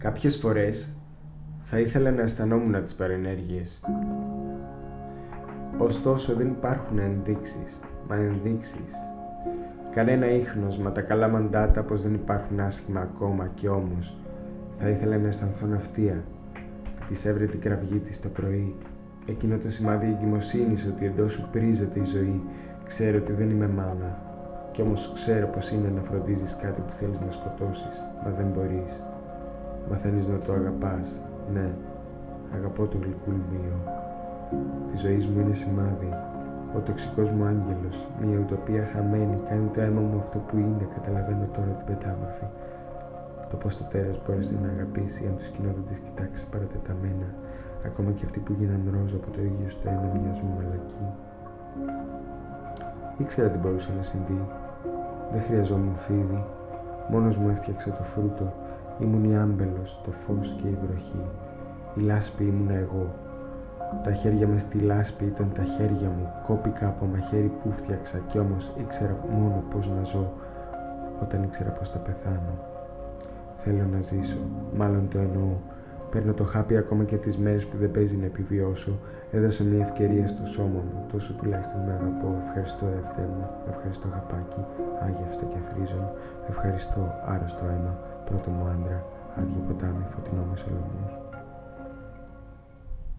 Κάποιες φορές θα ήθελα να αισθανόμουν τις παρενέργειες. Ωστόσο δεν υπάρχουν ενδείξεις. Κανένα ίχνος, μα τα καλά μαντάτα πως δεν υπάρχουν άσχημα ακόμα, και όμως θα ήθελα να αισθανθώ ναυτία. Της έβρε την κραυγή της το πρωί, εκείνο το σημάδι εγκυμοσύνης ότι εντός σου πρίζεται η ζωή. Ξέρω ότι δεν είμαι μάνα, κι όμως ξέρω πως είναι να φροντίζεις κάτι που θέλεις να σκοτώσεις, μα δεν μπορείς. Μαθαίνεις να το αγαπάς. Ναι, αγαπώ το γλυκούλμιο. Τη ζωή μου είναι σημάδι. Ο τοξικός μου άγγελος, μια ουτοπία χαμένη, κάνει το αίμα μου αυτό που είναι. Καταλαβαίνω τώρα την πεντάμορφη. Το πως το τέρας μπόρεσε να αγαπήσει, αν τους κοινόδοντες κοιτάξεις παρατεταμένα. Ακόμα και αυτοί που γίναν ρόζο από το ίδιο στο αίμα μοιάζουν μαλακοί. Ήξερα τι μπορούσε να συμβεί. Δεν χρειαζόμουν φίδι. Μόνος μου έφτιαξα το φρούτο. Ήμουν η άμπελος, το φως και η βροχή. Η λάσπη ήμουνα εγώ. Τα χέρια μες στη λάσπη ήταν τα χέρια μου. Κόπηκα από μαχαίρι που φτιάξα, κι όμως ήξερα μόνο πώς να ζω όταν ήξερα πώς θα πεθάνω. Θέλω να ζήσω, μάλλον το εννοώ. Παίρνω το χάπι ακόμα και τις μέρες που δεν παίζει να επιβιώσω. Έδωσα μια ευκαιρία στο σώμα μου, τόσο τουλάχιστον με αγαπώ. Ευχαριστώ εαυτέ μου, ευχαριστώ αγαπάκι, άγευστο και αφρίζον. Ευχαριστώ άρρωστο αίμα, πρώτο μου άντρα, άδειο ποτάμι, φωτεινό μεσολομούς.